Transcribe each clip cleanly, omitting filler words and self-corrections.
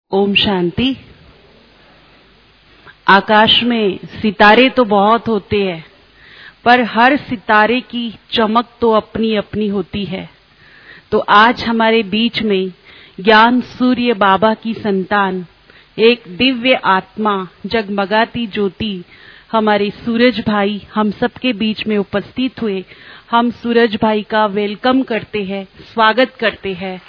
ओम शांति। आकाश में सितारे तो बहुत होते हैं, पर हर सितारे की चमक तो अपनी अपनी होती है। तो आज हमारे बीच में ज्ञान सूर्य बाबा की संतान, एक दिव्य आत्मा, जगमगाती ज्योति, हमारे सूरज भाई हम सबके बीच में उपस्थित हुए। हम सूरज भाई का वेलकम करते हैं, स्वागत करते हैं।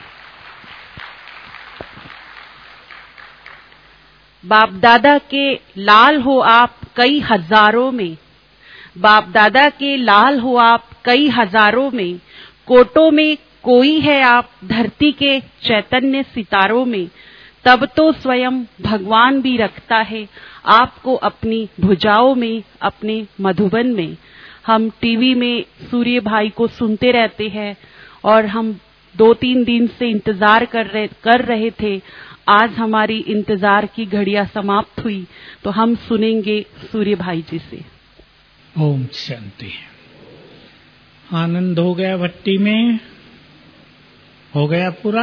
बाप दादा के लाल हो आप कई हजारों में, बाप दादा के लाल हो आप कई हजारों में, कोटों में कोई है आप धरती के चैतन्य सितारों में। तब तो स्वयं भगवान भी रखता है आपको अपनी भुजाओं में, अपने मधुबन में। हम टीवी में सूर्य भाई को सुनते रहते हैं और हम 2-3 दिन से इंतजार कर रहे थे। आज हमारी इंतजार की घड़ियां समाप्त हुई, तो हम सुनेंगे सूर्य भाई जी से। ओम शांति। आनंद हो गया भट्टी में, हो गया पूरा।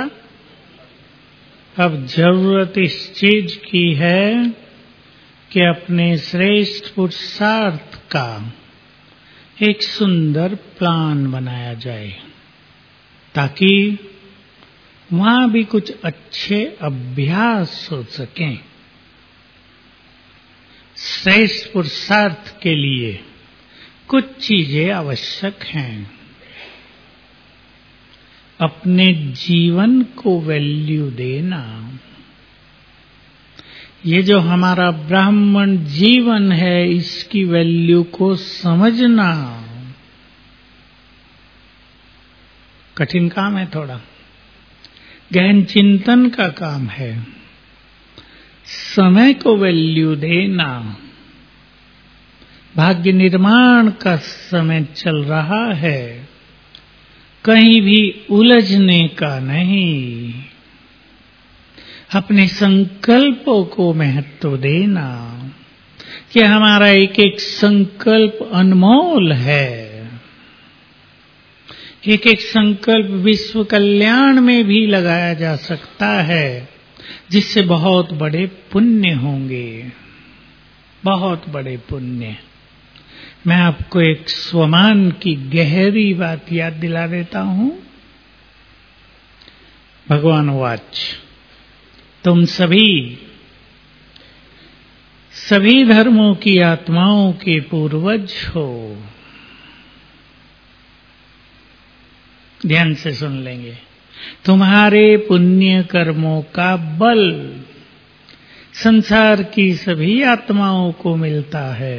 अब जरूरत इस चीज की है कि अपने श्रेष्ठ पुरुषार्थ का एक सुंदर प्लान बनाया जाए, ताकि वहां भी कुछ अच्छे अभ्यास हो सकें। श्रेष्ठ पुरुषार्थ के लिए कुछ चीजें आवश्यक हैं। अपने जीवन को वैल्यू देना, ये जो हमारा ब्राह्मण जीवन है, इसकी वैल्यू को समझना कठिन काम है, थोड़ा गहन चिंतन का काम है। समय को वैल्यू देना, भाग्य निर्माण का समय चल रहा है, कहीं भी उलझने का नहीं। अपने संकल्पों को महत्व देना कि हमारा एक एक संकल्प अनमोल है। एक एक संकल्प विश्व कल्याण में भी लगाया जा सकता है, जिससे बहुत बड़े पुण्य होंगे, बहुत बड़े पुण्य। मैं आपको एक स्वमान की गहरी बात याद दिला देता हूं। भगवान वाच, तुम सभी धर्मों की आत्माओं के पूर्वज हो। ध्यान से सुन लेंगे। तुम्हारे पुण्य कर्मों का बल संसार की सभी आत्माओं को मिलता है।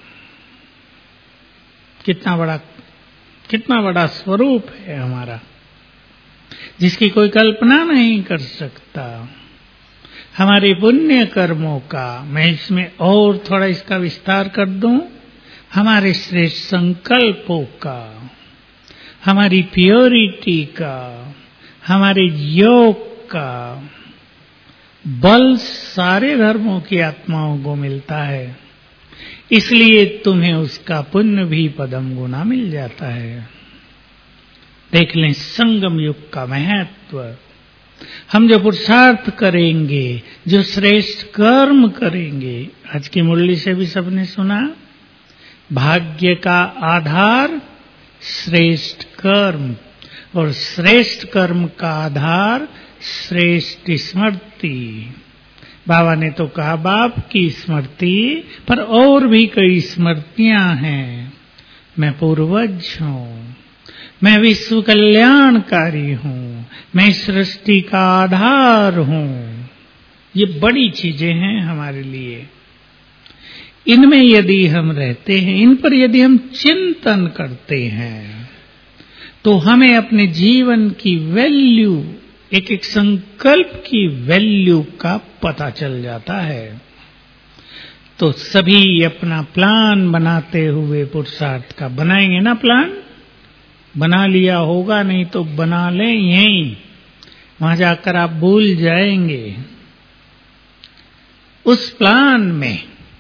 कितना बड़ा स्वरूप है हमारा, जिसकी कोई कल्पना नहीं कर सकता। हमारे पुण्य कर्मों का, मैं इसमें और थोड़ा इसका विस्तार कर दूं, हमारे श्रेष्ठ संकल्पों का, हमारी प्योरिटी का, हमारे योग का बल सारे धर्मों की आत्माओं को मिलता है। इसलिए तुम्हें उसका पुण्य भी पदम गुना मिल जाता है। देख लें संगम युग का महत्व। हम जो पुरुषार्थ करेंगे, जो श्रेष्ठ कर्म करेंगे, आज की मुरली से भी सबने सुना, भाग्य का आधार श्रेष्ठ कर्म, और श्रेष्ठ कर्म का आधार श्रेष्ठ स्मृति। बाबा ने तो कहा बाप की स्मृति, पर और भी कई स्मृतियां हैं। मैं पूर्वज हूं, मैं विश्व कल्याणकारी हूं, मैं सृष्टि का आधार हूं। ये बड़ी चीजें हैं हमारे लिए। इनमें यदि हम रहते हैं, इन पर यदि हम चिंतन करते हैं, तो हमें अपने जीवन की वैल्यू, एक एक संकल्प की वैल्यू का पता चल जाता है। तो सभी अपना प्लान बनाते हुए पुरुषार्थ का बनाएंगे ना। प्लान बना लिया होगा, नहीं तो बना लें यहीं, वहां जाकर आप भूल जाएंगे। उस प्लान में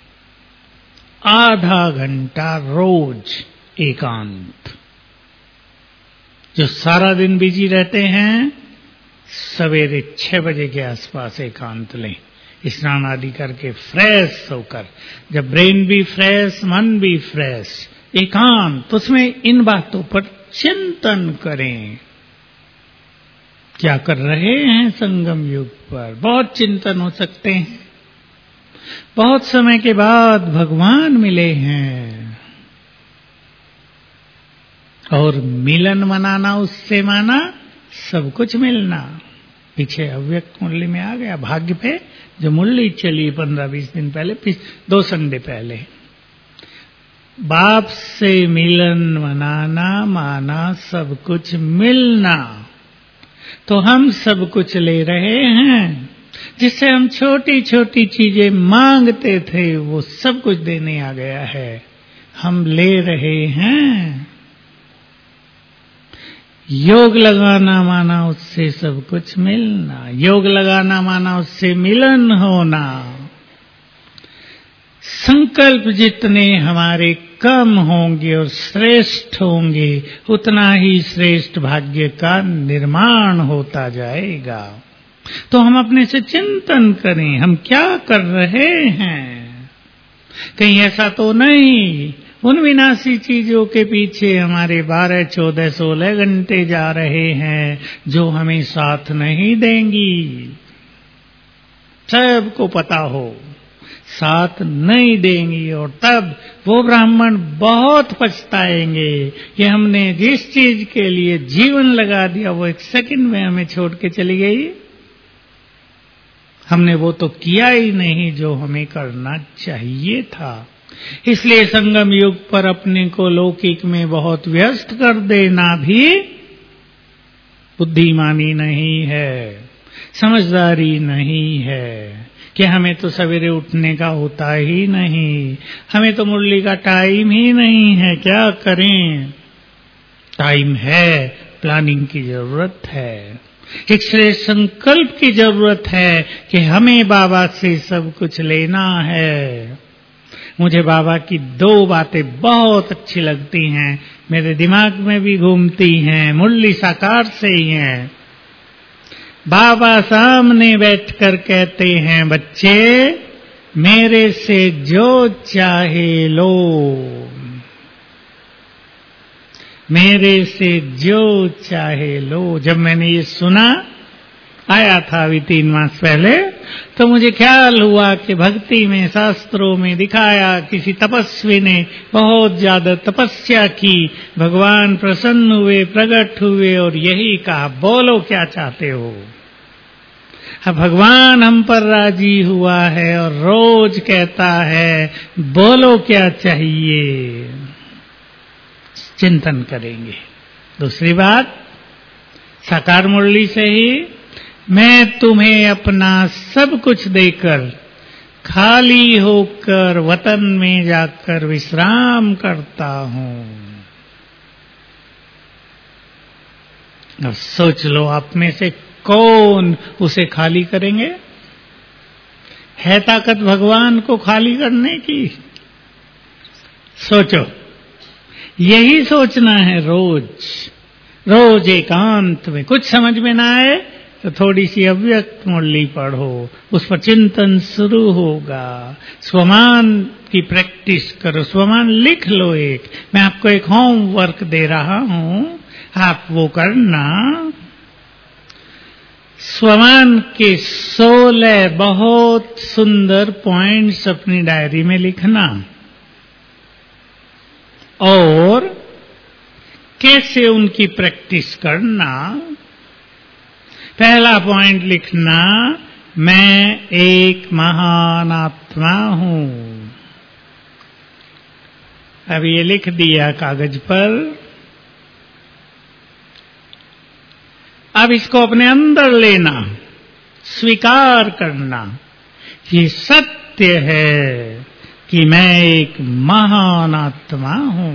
आधा घंटा रोज एकांत, जो सारा दिन बिजी रहते हैं, सवेरे 6 बजे के आसपास एकांत लें, स्नान आदि करके फ्रेश होकर, जब ब्रेन भी फ्रेश, मन भी फ्रेश, एकांत, उसमें इन बातों पर चिंतन करें। क्या कर रहे हैं संगम युग पर? बहुत चिंतन हो सकते हैं। बहुत समय के बाद भगवान मिले हैं और मिलन मनाना, उससे माना सब कुछ मिलना। पीछे अव्यक्त मुरली में आ गया, भाग्य पे जो मुरली चली 15-20 दिन पहले, 2 संडे पहले, बाप से मिलन मनाना माना सब कुछ मिलना। तो हम सब कुछ ले रहे हैं, जिससे हम छोटी छोटी चीजें मांगते थे वो सब कुछ देने आ गया है, हम ले रहे हैं। योग लगाना माना उससे सब कुछ मिलना, योग लगाना माना उससे मिलन होना। संकल्प जितने हमारे कम होंगे और श्रेष्ठ होंगे, उतना ही श्रेष्ठ भाग्य का निर्माण होता जाएगा। तो हम अपने से चिंतन करें, हम क्या कर रहे हैं? कहीं ऐसा तो नहीं उन विनाशी चीजों के पीछे हमारे 12, 14, 16 घंटे जा रहे हैं जो हमें साथ नहीं देंगी। सबको पता हो साथ नहीं देंगी, और तब वो ब्राह्मण बहुत पछताएंगे कि हमने जिस चीज के लिए जीवन लगा दिया वो 1 सेकंड में हमें छोड़ के चली गई। हमने वो तो किया ही नहीं जो हमें करना चाहिए था। इसलिए संगम युग पर अपने को लौकिक में बहुत व्यस्त कर देना भी बुद्धिमानी नहीं है, समझदारी नहीं है कि हमें तो सवेरे उठने का होता ही नहीं, हमें तो मुरली का टाइम ही नहीं है, क्या करें? टाइम है, प्लानिंग की जरूरत है, एक श्रेष्ठ संकल्प की जरूरत है कि हमें बाबा से सब कुछ लेना है। मुझे बाबा की 2 बातें बहुत अच्छी लगती हैं, मेरे दिमाग में भी घूमती हैं, मुरली साकार से ही हैं। बाबा सामने बैठकर कहते हैं, बच्चे मेरे से जो चाहे लो, मेरे से जो चाहे लो। जब मैंने ये सुना, आया था अभी 3 मास पहले, तो मुझे ख्याल हुआ कि भक्ति में, शास्त्रों में दिखाया किसी तपस्वी ने बहुत ज्यादा तपस्या की, भगवान प्रसन्न हुए, प्रकट हुए और यही कहा, बोलो क्या चाहते हो। अब भगवान हम पर राजी हुआ है और रोज कहता है, बोलो क्या चाहिए। चिंतन करेंगे। दूसरी बात, साकार मुरली से ही, मैं तुम्हें अपना सब कुछ देकर खाली होकर वतन में जाकर विश्राम करता हूं। अब सोच लो, आप में से कौन उसे खाली करेंगे? है ताकत भगवान को खाली करने की? सोचो, यही सोचना है रोज एकांत में। कुछ समझ में ना आए तो थोड़ी सी अव्यक्त मुरली पढ़ो, उस पर चिंतन शुरू होगा। स्वमान की प्रैक्टिस करो, स्वमान लिख लो। मैं आपको एक होमवर्क दे रहा हूं, आप वो करना। स्वमान के 16 बहुत सुंदर पॉइंट्स अपनी डायरी में लिखना, और कैसे उनकी प्रैक्टिस करना। पहला पॉइंट लिखना, मैं एक महान आत्मा हूं। अब ये लिख दिया कागज पर। अब इसको अपने अंदर लेना, स्वीकार करना, ये सत्य है कि मैं एक महान आत्मा हूं।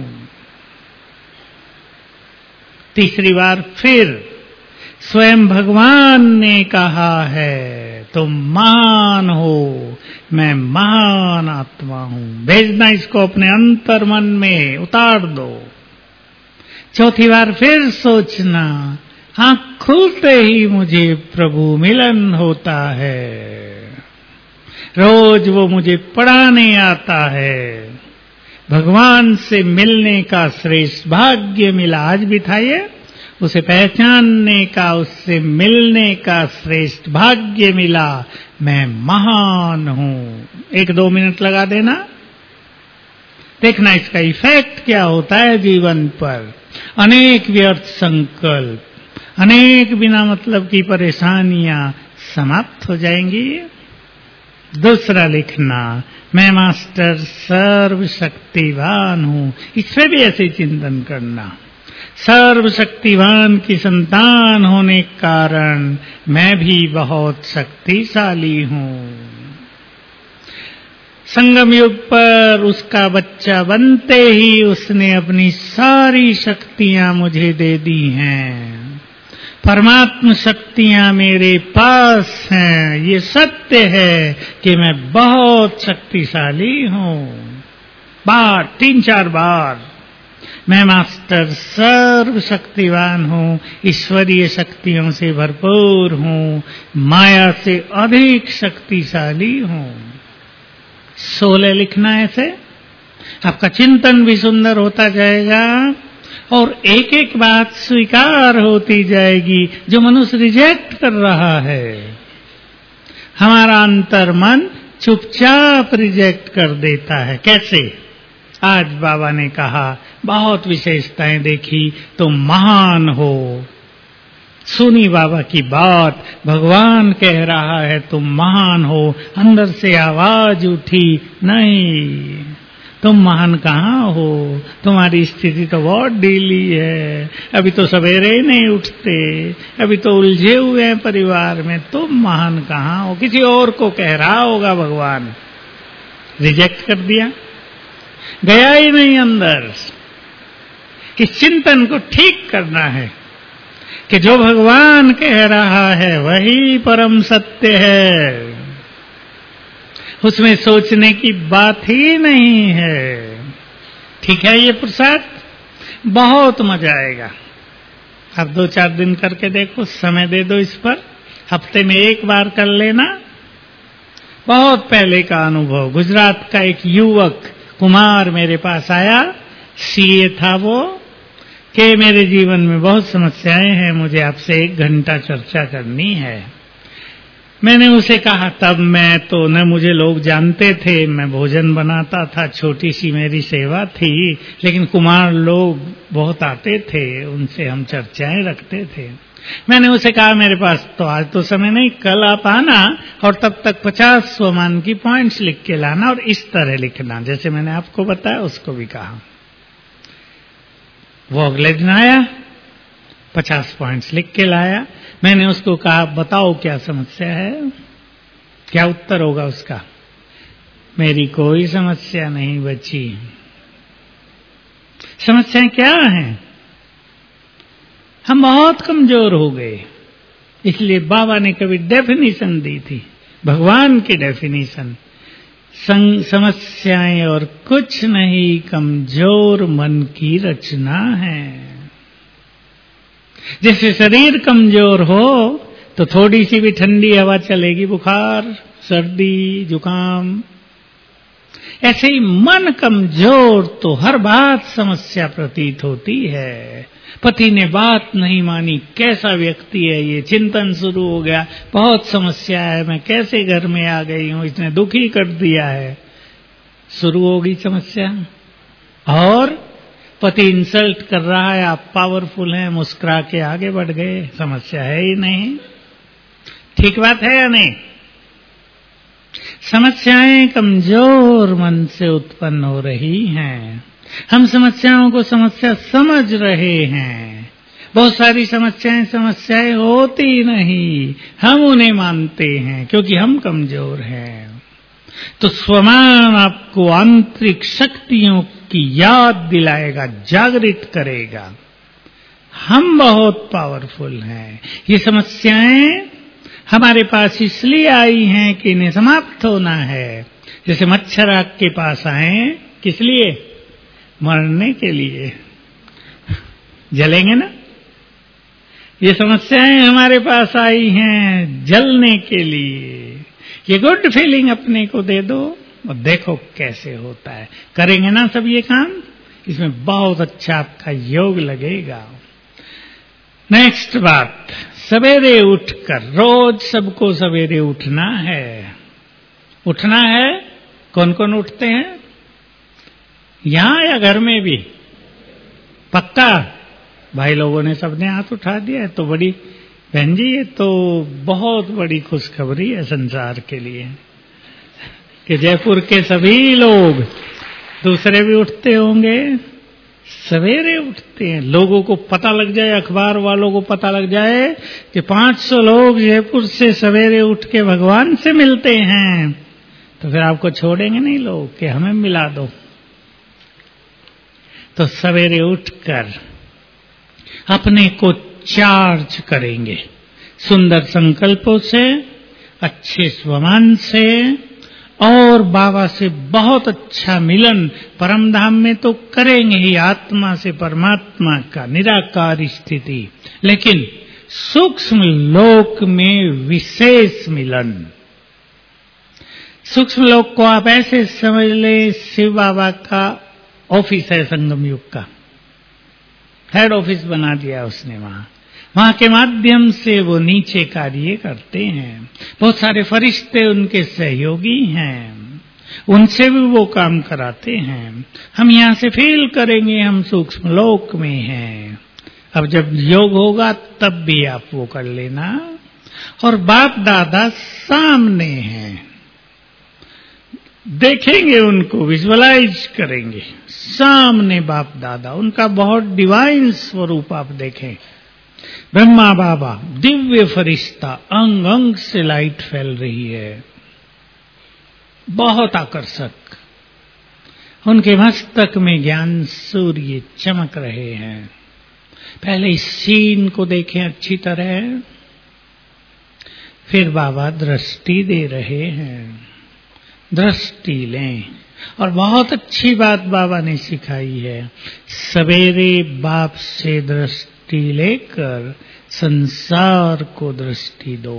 तीसरी बार फिर स्वयं भगवान ने कहा है, तुम महान हो, मैं महान आत्मा हूं। भेजना इसको अपने अंतर मन में उतार दो। चौथी बार फिर सोचना, आँख खुलते ही मुझे प्रभु मिलन होता है। रोज वो मुझे पढ़ाने आता है। भगवान से मिलने का श्रेष्ठ भाग्य मिला। आज बिठाइए, उसे पहचानने का, उससे मिलने का श्रेष्ठ भाग्य मिला। मैं महान हूँ। 1-2 मिनट लगा देना, देखना इसका इफेक्ट क्या होता है जीवन पर। अनेक व्यर्थ संकल्प, अनेक बिना मतलब की परेशानियां समाप्त हो जाएंगी। दूसरा लिखना, मैं मास्टर सर्वशक्तिवान हूँ। इसमें भी ऐसे चिंतन करना। सर्वशक्तिवान की संतान होने के कारण मैं भी बहुत शक्तिशाली हूँ। संगम युग पर उसका बच्चा बनते ही उसने अपनी सारी शक्तियां मुझे दे दी हैं। परमात्म शक्तियां मेरे पास हैं। ये सत्य है कि मैं बहुत शक्तिशाली हूँ। 3-4 बार मैं मास्टर सर्वशक्तिवान हूँ, ईश्वरीय शक्तियों से भरपूर हूँ, माया से अधिक शक्तिशाली हूँ। 16 लिखना ऐसे, आपका चिंतन भी सुंदर होता जाएगा और एक एक बात स्वीकार होती जाएगी जो मनुष्य रिजेक्ट कर रहा है। हमारा अंतर्मन चुपचाप रिजेक्ट कर देता है। कैसे? आज बाबा ने कहा, बहुत विशेषताएं देखी, तुम महान हो। सुनी बाबा की बात, भगवान कह रहा है तुम महान हो। अंदर से आवाज उठी, नहीं, तुम महान कहाँ हो, तुम्हारी स्थिति तो बहुत ढीली है, अभी तो सवेरे ही नहीं उठते, अभी तो उलझे हुए हैं परिवार में, तुम महान कहाँ हो। किसी और को कह रहा होगा भगवान, रिजेक्ट कर दिया, गया ही नहीं अंदर। इस चिंतन को ठीक करना है कि जो भगवान कह रहा है वही परम सत्य है, उसमें सोचने की बात ही नहीं है। ठीक है, ये प्रसाद बहुत मजा आएगा। अब 2-4 दिन करके देखो, समय दे दो इस पर, हफ्ते में 1 बार कर लेना। बहुत पहले का अनुभव, गुजरात का एक युवक कुमार मेरे पास आया, सीए था वो, कि मेरे जीवन में बहुत समस्याएं हैं, मुझे आपसे 1 घंटा चर्चा करनी है। मैंने उसे कहा, तब मैं तो न मुझे लोग जानते थे, मैं भोजन बनाता था, छोटी सी मेरी सेवा थी, लेकिन कुमार लोग बहुत आते थे, उनसे हम चर्चाएं रखते थे। मैंने उसे कहा, मेरे पास तो आज तो समय नहीं, कल आप आना और तब तक 50 स्वमान की पॉइंट्स लिख के लाना और इस तरह लिखना, जैसे मैंने आपको बताया उसको भी कहा। वो अगले दिन आया, 50 पॉइंट्स लिख के लाया। मैंने उसको कहा, बताओ क्या समस्या है, क्या उत्तर होगा उसका? मेरी कोई समस्या नहीं बची। समस्याएं क्या हैं? हम बहुत कमजोर हो गए, इसलिए बाबा ने कभी डेफिनेशन दी थी, भगवान की डेफिनेशन, समस्याएं और कुछ नहीं, कमजोर मन की रचना है। जैसे शरीर कमजोर हो तो थोड़ी सी भी ठंडी हवा चलेगी, बुखार, सर्दी, जुकाम। ऐसे ही मन कमजोर तो हर बात समस्या प्रतीत होती है। पति ने बात नहीं मानी, कैसा व्यक्ति है ये, चिंतन शुरू हो गया, बहुत समस्या है, मैं कैसे घर में आ गई हूं, इसने दुखी कर दिया है, शुरू होगी समस्या। और पति इंसल्ट कर रहा है, आप पावरफुल हैं, मुस्कुरा के आगे बढ़ गए, समस्या है ही नहीं। ठीक बात है या नहीं? समस्याएं कमजोर मन से उत्पन्न हो रही हैं। हम समस्याओं को समस्या समझ रहे हैं। बहुत सारी समस्याएं होती नहीं, हम उन्हें मानते हैं क्योंकि हम कमजोर हैं। तो स्वमान आपको आंतरिक शक्तियों की याद दिलाएगा, जागृत करेगा, हम बहुत पावरफुल हैं। ये समस्याएं हमारे पास इसलिए आई हैं कि इन्हें समाप्त होना है। जैसे मच्छर आग के पास आए, किस लिए? मरने के लिए। जलेंगे ना? ये समस्याएं हमारे पास आई हैं जलने के लिए। ये गुड फीलिंग अपने को दे दो और देखो कैसे होता है। करेंगे ना सब ये काम, इसमें बहुत अच्छा आपका योग लगेगा। नेक्स्ट बात, सवेरे उठकर, रोज सबको सवेरे उठना है। उठना है, कौन कौन उठते हैं? यहां या घर में भी? पक्का? भाई लोगों ने सबने हाथ उठा दिया है, तो बड़ी बहन जी ये तो बहुत बड़ी खुशखबरी है संसार के लिए कि जयपुर के सभी लोग, दूसरे भी उठते होंगे, सवेरे उठते हैं। लोगों को पता लग जाए, अखबार वालों को पता लग जाए कि 500 लोग जयपुर से सवेरे उठ के भगवान से मिलते हैं, तो फिर आपको छोड़ेंगे नहीं लोग कि हमें मिला दो। तो सवेरे उठकर अपने को चार्ज करेंगे सुंदर संकल्पों से, अच्छे स्वमान से, और बाबा से बहुत अच्छा मिलन परम धाम में तो करेंगे ही, आत्मा से परमात्मा का निराकार स्थिति, लेकिन सूक्ष्म लोक में विशेष मिलन। सूक्ष्म लोक को आप ऐसे समझ ले, शिव बाबा का ऑफिस है संगम युग का, हेड ऑफिस बना दिया उसने। वहां के माध्यम से वो नीचे कार्य करते हैं। बहुत सारे फरिश्ते उनके सहयोगी हैं, उनसे भी वो काम कराते हैं। हम यहां से फील करेंगे हम सूक्ष्म लोक में हैं। अब जब योग होगा तब भी आप वो कर लेना। और बाप दादा सामने हैं, देखेंगे उनको, विजुअलाइज करेंगे सामने बाप दादा, उनका बहुत डिवाइन स्वरूप आप देखें। ब्रह्मा बाबा, दिव्य फरिश्ता, अंग अंग से लाइट फैल रही है, बहुत आकर्षक। उनके मस्तक में ज्ञान सूर्य चमक रहे हैं। पहले इस सीन को देखें अच्छी तरह, फिर बाबा दृष्टि दे रहे हैं। दृष्टि लें। और बहुत अच्छी बात बाबा ने सिखाई है, सवेरे बाप से दृष्टि लेकर संसार को दृष्टि दो।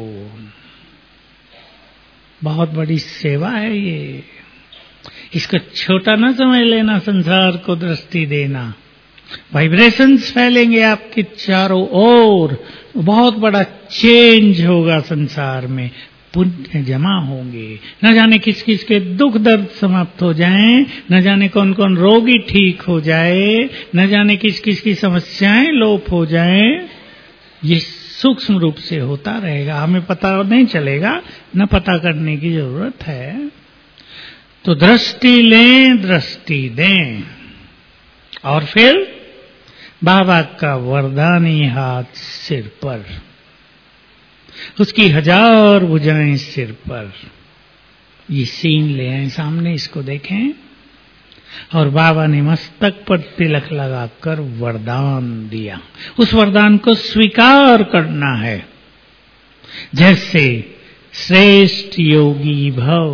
बहुत बड़ी सेवा है ये, इसको छोटा ना समझ लेना। संसार को दृष्टि देना, वाइब्रेशंस फैलेंगे आपके चारों ओर, बहुत बड़ा चेंज होगा संसार में, पुण्य जमा होंगे, न जाने किस किस के दुख दर्द समाप्त हो जाएं, न जाने कौन कौन रोगी ठीक हो जाए, न जाने किस किस की समस्याएं लोप हो जाएं। ये सूक्ष्म रूप से होता रहेगा, हमें पता नहीं चलेगा, न पता करने की जरूरत है। तो दृष्टि लें, दृष्टि दें, और फिर बाबा का वरदानी हाथ सिर पर, उसकी 1000 भुजाएं सिर पर। ये सीन ले आए सामने, इसको देखें। और बाबा ने मस्तक पर तिलक लगाकर वरदान दिया। उस वरदान को स्वीकार करना है, जैसे श्रेष्ठ योगी भव,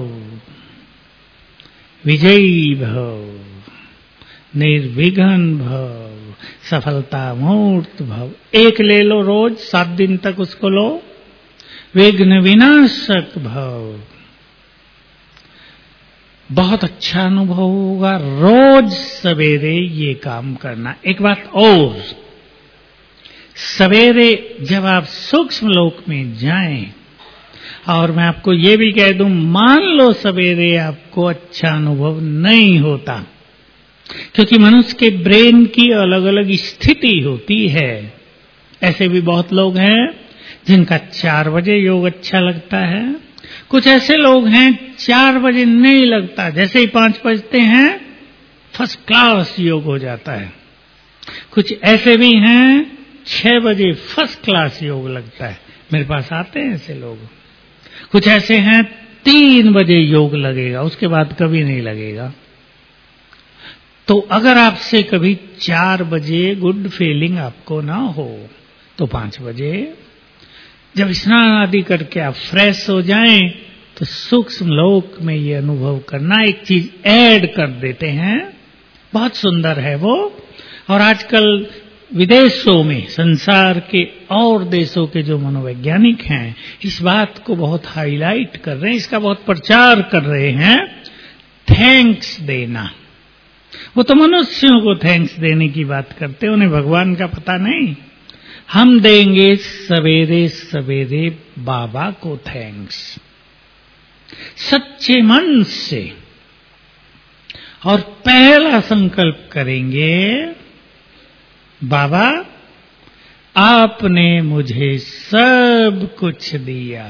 विजयी भव, निर्विघ्न भव, सफलता मूर्त भव। एक ले लो, रोज 7 दिन तक उसको लो। विघ्न विनाशक भव, बहुत अच्छा अनुभव होगा। रोज सवेरे ये काम करना। एक बात और, सवेरे जब आप सूक्ष्म लोक में जाएं, और मैं आपको ये भी कह दूं, मान लो सवेरे आपको अच्छा अनुभव नहीं होता, क्योंकि मनुष्य के ब्रेन की अलग अलग स्थिति होती है। ऐसे भी बहुत लोग हैं जिनका 4 बजे योग अच्छा लगता है। कुछ ऐसे लोग हैं 4 बजे नहीं लगता, जैसे ही 5 बजते हैं फर्स्ट क्लास योग हो जाता है। कुछ ऐसे भी हैं 6 बजे फर्स्ट क्लास योग लगता है, मेरे पास आते हैं ऐसे लोग। कुछ ऐसे हैं 3 बजे योग लगेगा, उसके बाद कभी नहीं लगेगा। तो अगर आपसे कभी 4 बजे गुड फीलिंग आपको ना हो, तो 5 बजे जब स्नान आदि करके आप फ्रेश हो जाएं, तो सूक्ष्म लोक में ये अनुभव करना। एक चीज ऐड कर देते हैं, बहुत सुंदर है वो। और आजकल विदेशों में, संसार के और देशों के जो मनोवैज्ञानिक हैं, इस बात को बहुत हाईलाइट कर रहे हैं, इसका बहुत प्रचार कर रहे हैं, थैंक्स देना। वो तो मनुष्यों को थैंक्स देने की बात करते हैं, उन्हें भगवान का पता नहीं। हम देंगे सवेरे सवेरे बाबा को थैंक्स, सच्चे मन से, और पहला संकल्प करेंगे, बाबा आपने मुझे सब कुछ दिया,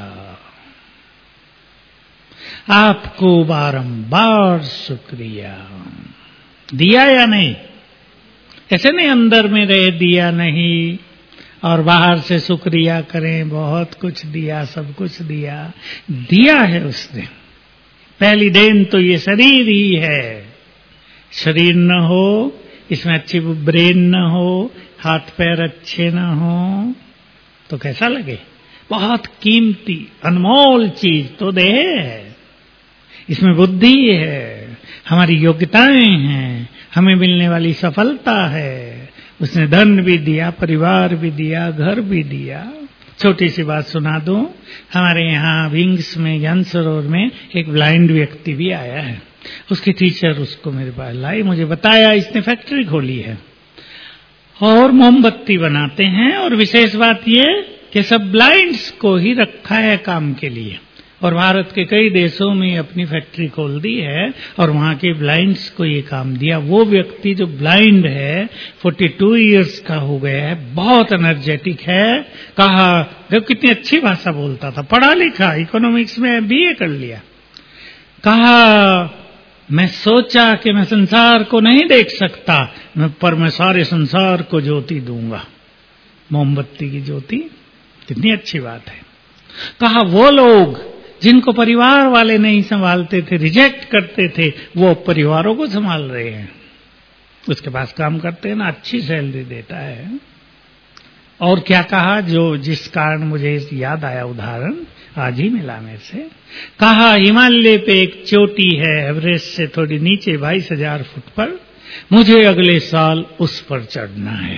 आपको बारंबार शुक्रिया। दिया या नहीं? ऐसे नहीं अंदर में रहे दिया नहीं और बाहर से शुक्रिया करें, बहुत कुछ दिया, सब कुछ दिया। दिया है उसने। पहली देन तो ये शरीर ही है। शरीर न हो, इसमें अच्छी ब्रेन न हो, हाथ पैर अच्छे न हो, तो कैसा लगे? बहुत कीमती अनमोल चीज तो देह है, इसमें बुद्धि है, हमारी योग्यताएं हैं, हमें मिलने वाली सफलता है। उसने धन भी दिया, परिवार भी दिया, घर भी दिया। छोटी सी बात सुना दूं, हमारे यहाँ विंग्स में, ज्ञान सरोवर में एक ब्लाइंड व्यक्ति भी आया है। उसकी टीचर उसको मेरे पास लाई, मुझे बताया इसने फैक्ट्री खोली है और मोमबत्ती बनाते हैं, और विशेष बात ये कि सब ब्लाइंड्स को ही रखा है काम के लिए, और भारत के कई देशों में अपनी फैक्ट्री खोल दी है और वहां के ब्लाइंड्स को ये काम दिया। वो व्यक्ति जो ब्लाइंड है 42 इयर्स का हो गया है, बहुत एनर्जेटिक है। कहा जब कितनी अच्छी भाषा बोलता था, पढ़ा लिखा, इकोनॉमिक्स में बीए कर लिया। कहा मैं सोचा कि मैं संसार को नहीं देख सकता, पर मैं सारे संसार को ज्योति दूंगा, मोमबत्ती की ज्योति। कितनी अच्छी बात है। कहा वो लोग जिनको परिवार वाले नहीं संभालते थे, रिजेक्ट करते थे, वो परिवारों को संभाल रहे हैं, उसके पास काम करते हैं ना, अच्छी सैलरी देता है। और क्या कहा, जो जिस कारण मुझे याद आया उदाहरण, आज ही मिला मेरे से। कहा हिमालय पे एक चोटी है, एवरेस्ट से थोड़ी नीचे 22,000 फुट पर, मुझे अगले साल उस पर चढ़ना है।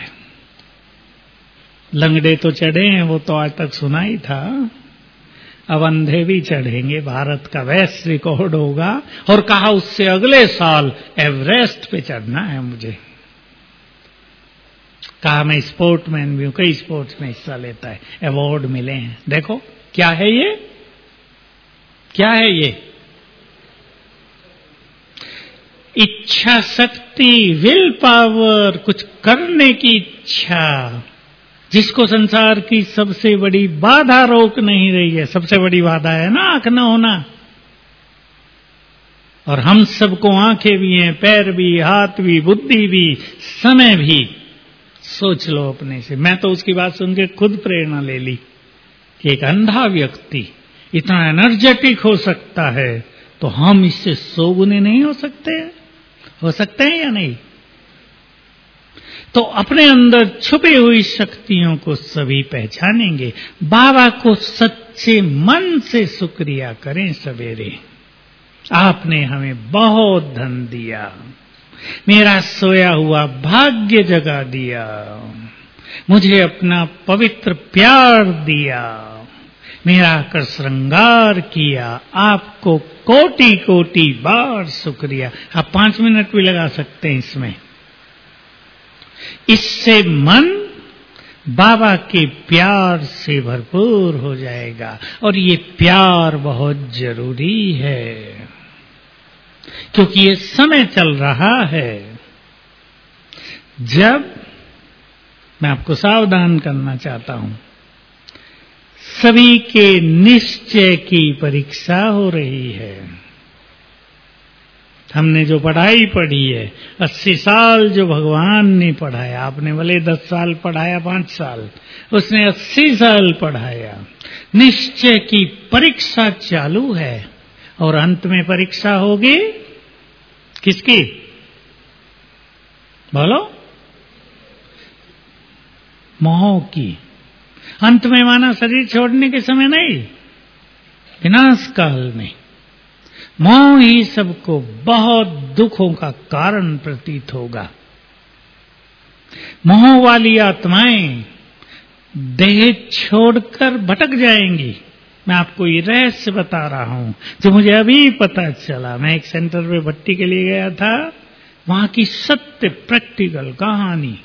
लंगड़े तो चढ़े हैं, वो तो आज तक सुना ही था, अब अंधे भी चढ़ेंगे, भारत का बेस्ट रिकॉर्ड होगा। और कहा उससे अगले साल एवरेस्ट पे चढ़ना है मुझे। कहा मैं स्पोर्टमैन भी हूं, कई स्पोर्ट्स में हिस्सा लेता है, अवार्ड मिले हैं। देखो क्या है ये, क्या है ये? इच्छा शक्ति, विल पावर, कुछ करने की इच्छा, जिसको संसार की सबसे बड़ी बाधा रोक नहीं रही है। सबसे बड़ी बाधा है ना आंख न होना, और हम सबको आंखें भी हैं, पैर भी, हाथ भी, बुद्धि भी, समय भी। सोच लो अपने से। मैं तो उसकी बात सुन के खुद प्रेरणा ले ली कि एक अंधा व्यक्ति इतना एनर्जेटिक हो सकता है, तो हम इससे 100 गुने नहीं हो सकते? हो सकते हैं या नहीं? तो अपने अंदर छुपी हुई शक्तियों को सभी पहचानेंगे। बाबा को सच्चे मन से शुक्रिया करें सवेरे, आपने हमें बहुत धन दिया, मेरा सोया हुआ भाग्य जगा दिया, मुझे अपना पवित्र प्यार दिया, मेरा कर श्रृंगार किया, आपको कोटि कोटि बार शुक्रिया। आप 5 मिनट भी लगा सकते हैं इसमें। इससे मन बाबा के प्यार से भरपूर हो जाएगा, और ये प्यार बहुत जरूरी है, क्योंकि ये समय चल रहा है जब, मैं आपको सावधान करना चाहता हूं, सभी के निश्चय की परीक्षा हो रही है। हमने जो पढ़ाई पढ़ी है, 80 साल जो भगवान ने पढ़ाया, आपने भले 10 साल पढ़ाया, 5 साल, उसने 80 साल पढ़ाया। निश्चय की परीक्षा चालू है, और अंत में परीक्षा होगी किसकी? बोलो। मोह की। अंत में माना शरीर छोड़ने के समय नहीं, विनाश काल में। मोह ही सबको बहुत दुखों का कारण प्रतीत होगा। मोह वाली आत्माएं देह छोड़कर भटक जाएंगी। मैं आपको ये रहस्य बता रहा हूं जो मुझे अभी पता चला। मैं एक सेंटर पे भट्टी के लिए गया था, वहां की सत्य प्रैक्टिकल कहानी।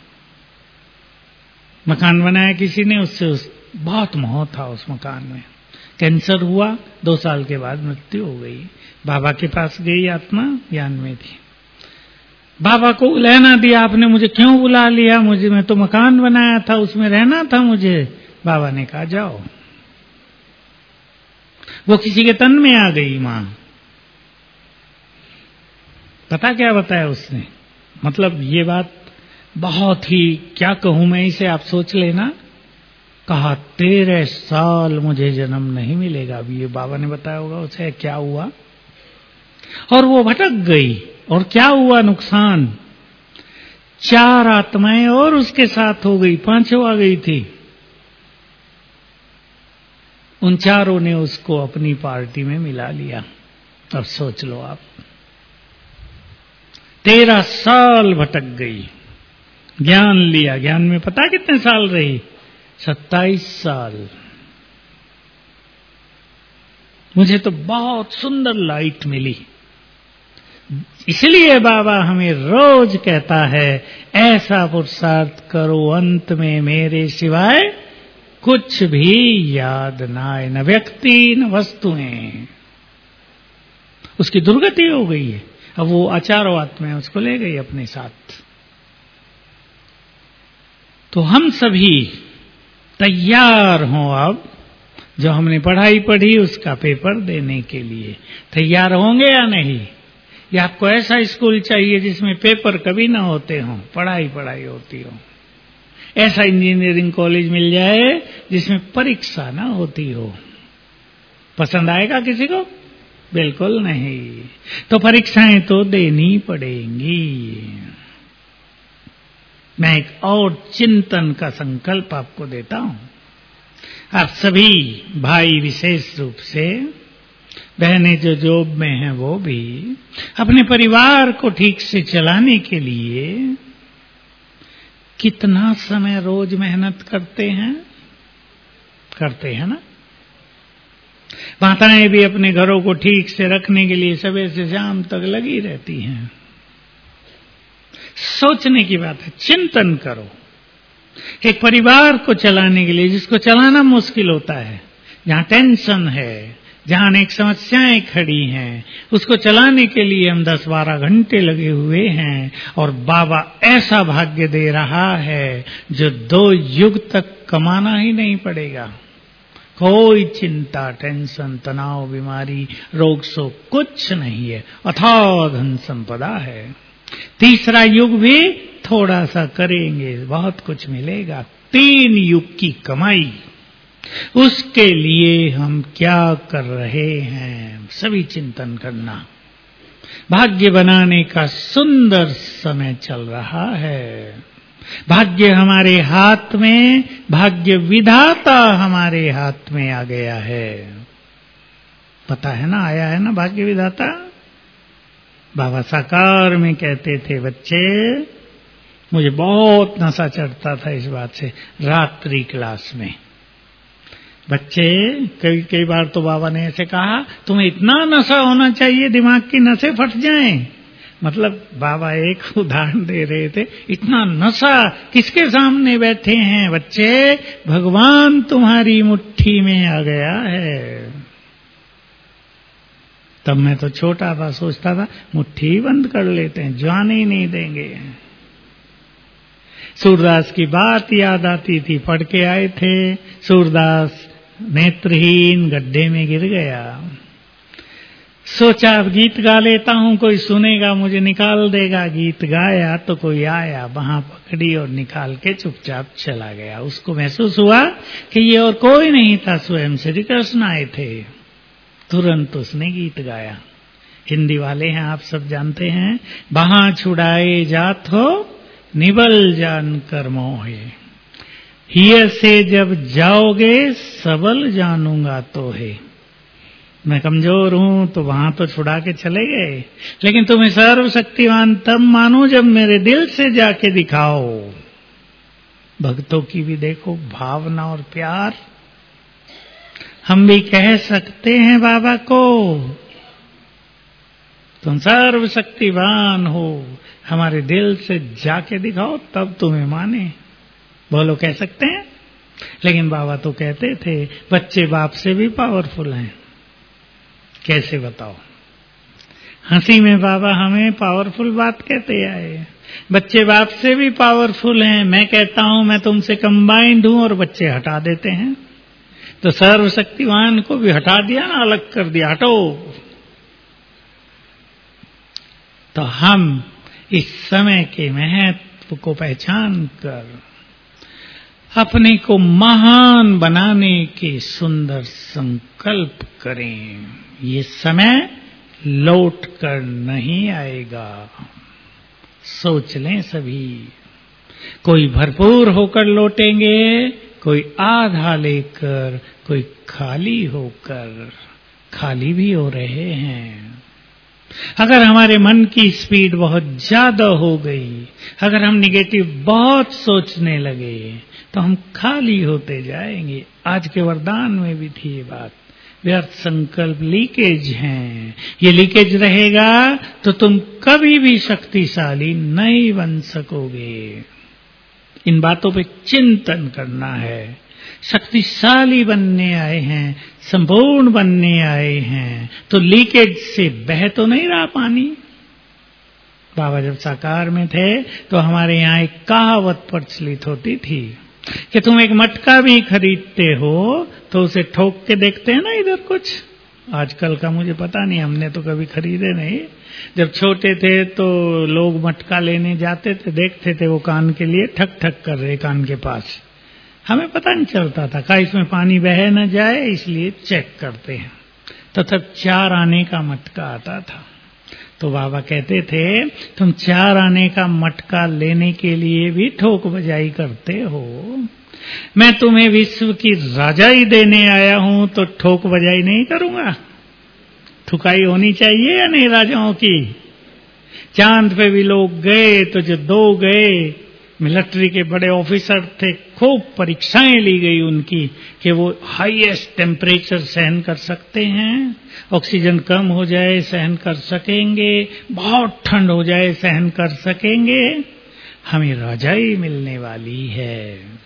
मकान बनाया किसी ने, उससे बहुत मोह था उस मकान में। कैंसर हुआ, 2 साल के बाद मृत्यु हो गई। बाबा के पास गई आत्मा, ज्ञान में थी। बाबा को लेना दिया, आपने मुझे क्यों बुला लिया? मैं तो मकान बनाया था, उसमें रहना था मुझे। बाबा ने कहा जाओ। वो किसी के तन में आ गई मां। पता क्या बताया उसने? मतलब ये बात बहुत ही, क्या कहूं मैं इसे, आप सोच लेना। कहा 13 साल मुझे जन्म नहीं मिलेगा। अब ये बाबा ने बताया होगा उसे क्या हुआ। और वो भटक गई, और क्या हुआ नुकसान? 4 आत्माएं और उसके साथ हो गई, 5 आ गई थी। उन 4 ने उसको अपनी पार्टी में मिला लिया। अब सोच लो आप, 13 साल भटक गई, ज्ञान लिया। ज्ञान में पता कितने साल रही? 27 साल। मुझे तो बहुत सुंदर लाइट मिली। इसलिए बाबा हमें रोज कहता है, ऐसा पुरुषार्थ करो अंत में मेरे सिवाय कुछ भी याद ना आए, न व्यक्ति न वस्तुएं। उसकी दुर्गति हो गई है। अब वो आचारो आत्माएं उसको ले गई अपने साथ। तो हम सभी तैयार हों अब, जो हमने पढ़ाई पढ़ी उसका पेपर देने के लिए तैयार होंगे या नहीं? या आपको ऐसा स्कूल चाहिए जिसमें पेपर कभी ना होते हों, पढ़ाई पढ़ाई होती हो? ऐसा इंजीनियरिंग कॉलेज मिल जाए जिसमें परीक्षा ना होती हो? पसंद आएगा किसी को? बिल्कुल नहीं। तो परीक्षाएं तो देनी पड़ेंगी। मैं एक और चिंतन का संकल्प आपको देता हूं। आप सभी भाई विशेष रूप से, बहनें जो जॉब में हैं वो भी, अपने परिवार को ठीक से चलाने के लिए कितना समय रोज मेहनत करते हैं? करते हैं ना? माताएं भी अपने घरों को ठीक से रखने के लिए सुबह से शाम तक लगी रहती हैं। सोचने की बात है, चिंतन करो। एक परिवार को चलाने के लिए, जिसको चलाना मुश्किल होता है, जहां टेंशन है, जहां अनेक समस्याएं खड़ी हैं, उसको चलाने के लिए हम 10-12 घंटे लगे हुए हैं। और बाबा ऐसा भाग्य दे रहा है जो 2 युग तक कमाना ही नहीं पड़ेगा। कोई चिंता, टेंशन, तनाव, बीमारी, रोग शोक कुछ नहीं है। अथाह धन संपदा है। 3रा युग भी थोड़ा सा करेंगे, बहुत कुछ मिलेगा। 3 युग की कमाई, उसके लिए हम क्या कर रहे हैं? सभी चिंतन करना। भाग्य बनाने का सुंदर समय चल रहा है। भाग्य हमारे हाथ में, भाग्य विधाता हमारे हाथ में आ गया है। पता है ना, आया है ना भाग्य विधाता? बाबा साकार में कहते थे, बच्चे, मुझे बहुत नशा चढ़ता था इस बात से। रात्रि क्लास में बच्चे, कई बार तो बाबा ने ऐसे कहा, तुम्हें इतना नशा होना चाहिए दिमाग की नसें फट जाएं। मतलब बाबा एक उदाहरण दे रहे थे, इतना नशा किसके सामने बैठे हैं बच्चे? भगवान तुम्हारी मुट्ठी में आ गया है। तब मैं तो छोटा था, सोचता था मुट्ठी बंद कर लेते हैं, जाने ही नहीं देंगे। सूरदास की बात याद आती थी। पढ़ के आए थे, सूरदास नेत्रहीन गड्ढे में गिर गया। सोचा अब गीत गा लेता हूं, कोई सुनेगा, मुझे निकाल देगा। गीत गाया तो कोई आया, वहां पकड़ी और निकाल के चुपचाप चला गया। उसको महसूस हुआ कि ये और कोई नहीं था, स्वयं श्री कृष्ण आए थे। तुरंत उसने गीत गाया। हिंदी वाले हैं, आप सब जानते हैं, वहां छुड़ाए जात हो निबल जान कर मोहे, हिय से जब जाओगे सबल जानूंगा तो है। मैं कमजोर हूं तो वहां तो छुड़ा के चले गए, लेकिन तुम्हें सर्वशक्तिमान तब मानू जब मेरे दिल से जाके दिखाओ। भक्तों की भी देखो भावना और प्यार। हम भी कह सकते हैं बाबा को, तुम सर्वशक्तिवान हो, हमारे दिल से जाके दिखाओ तब तुम्हें माने। बोलो, कह सकते हैं? लेकिन बाबा तो कहते थे बच्चे बाप से भी पावरफुल हैं। कैसे बताओ? हंसी में बाबा हमें पावरफुल बात कहते आए, बच्चे बाप से भी पावरफुल हैं। मैं कहता हूं मैं तुमसे कंबाइंड हूं और बच्चे हटा देते हैं। तो सर्वशक्तिवान को भी हटा दिया ना, अलग कर दिया, हटो। तो हम इस समय के महत्व को पहचान कर अपने को महान बनाने के सुंदर संकल्प करें। ये समय लौट कर नहीं आएगा, सोच लें सभी। कोई भरपूर होकर लौटेंगे, कोई आधा लेकर, कोई खाली होकर। खाली भी हो रहे हैं। अगर हमारे मन की स्पीड बहुत ज्यादा हो गई, अगर हम निगेटिव बहुत सोचने लगे, तो हम खाली होते जाएंगे। आज के वरदान में भी थी ये बात। व्यर्थ संकल्प लीकेज हैं। ये लीकेज रहेगा तो तुम कभी भी शक्तिशाली नहीं बन सकोगे। इन बातों पे चिंतन करना है। शक्तिशाली बनने आए हैं, संपूर्ण बनने आए हैं, तो लीकेज से बह तो नहीं रहा पानी। बाबा जब साकार में थे तो हमारे यहाँ एक कहावत प्रचलित होती थी कि तुम एक मटका भी खरीदते हो तो उसे ठोक के देखते हैं ना इधर कुछ। आजकल का मुझे पता नहीं, हमने तो कभी खरीदे नहीं। जब छोटे थे तो लोग मटका लेने जाते थे, देखते थे वो कान के लिए ठक ठक कर रहे कान के पास। हमें पता नहीं चलता था का इसमें पानी बह न जाए, इसलिए चेक करते हैं। तो तब 4 आने का मटका आता था। तो बाबा कहते थे तुम 4 आने का मटका लेने के लिए भी ठोक बजाई करते हो। मैं तुम्हें विश्व की राजाई देने आया हूं तो ठोक बजाई नहीं करूंगा। ठुकाई होनी चाहिए या नहीं राजाओं की? चांद पे भी लोग गए तो जो 2 गए, मिलिट्री के बड़े ऑफिसर थे, खूब परीक्षाएं ली गई उनकी कि वो हाईएस्ट टेम्परेचर सहन कर सकते हैं, ऑक्सीजन कम हो जाए सहन कर सकेंगे, बहुत ठंड हो जाए सहन कर सकेंगे। हमें राजाई मिलने वाली है।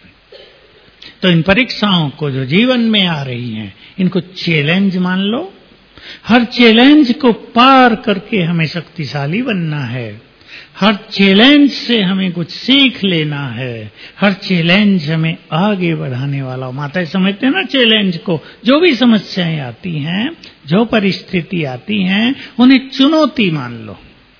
तो इन परीक्षाओं को जो जीवन में आ रही हैं, इनको चैलेंज मान लो। हर चैलेंज को पार करके हमें शक्तिशाली बनना है। हर चैलेंज से हमें कुछ सीख लेना है। हर चैलेंज हमें आगे बढ़ाने वाला। माता समझते हैं ना चैलेंज को। जो भी समस्याएं आती हैं, जो परिस्थिति आती हैं, उन्हें चुनौती मान लो।